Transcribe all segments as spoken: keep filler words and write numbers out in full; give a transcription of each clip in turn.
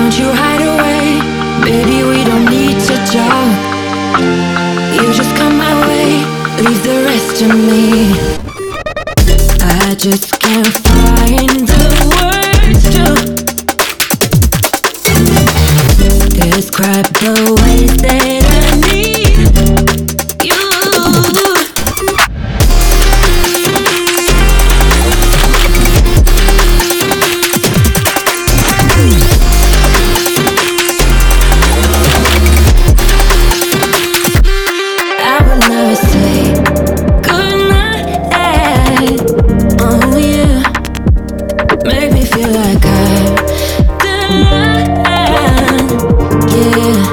Don't you hide away, baby, we don't need to talk. You just come my way, leave the rest to me. I just can't find the words to describe the ways that I need you. I will never say goodnight. Oh yeah, make me feel like I've done. Yeah,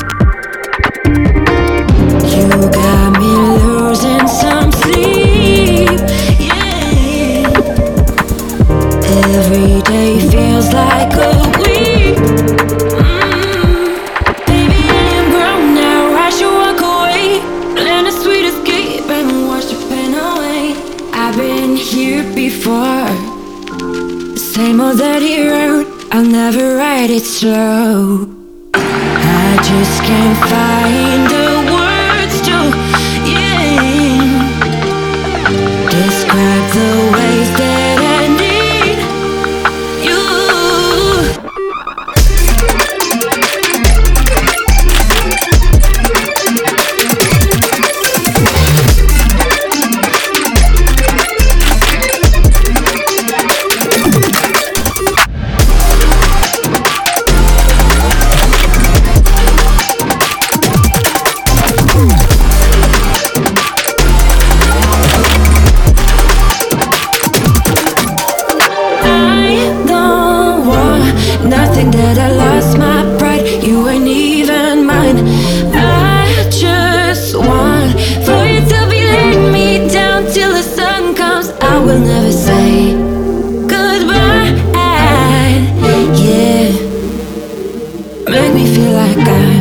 you got me losing some sleep. Yeah, every day feels like a week. Mm. Baby, I am grown now, I should walk away. Plan a sweet escape and wash the pain away. I've been here before, the same old dirty road, I'll never ride it slow. I just can't find the words to, yeah, describe the ways that I need you. Nothing that I lost my pride, you ain't even mine. I just want for you to be laying me down till the sun comes. I will never say goodbye. Yeah, make me feel like I